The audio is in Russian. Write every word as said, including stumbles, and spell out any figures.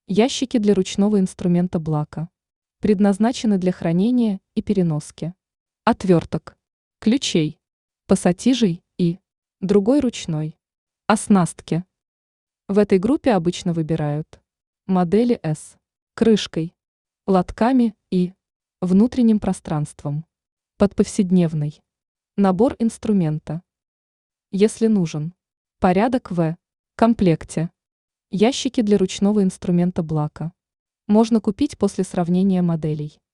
Ящики для ручного инструмента Блака. Предназначены для хранения и переноски отверток, ключей, пассатижей и другой ручной оснастки. В этой группе обычно выбирают модели S крышкой, лотками и внутренним пространством. Под повседневный набор инструмента. Если нужен порядок в комплекте, ящики для ручного инструмента Блака можно купить после сравнения моделей.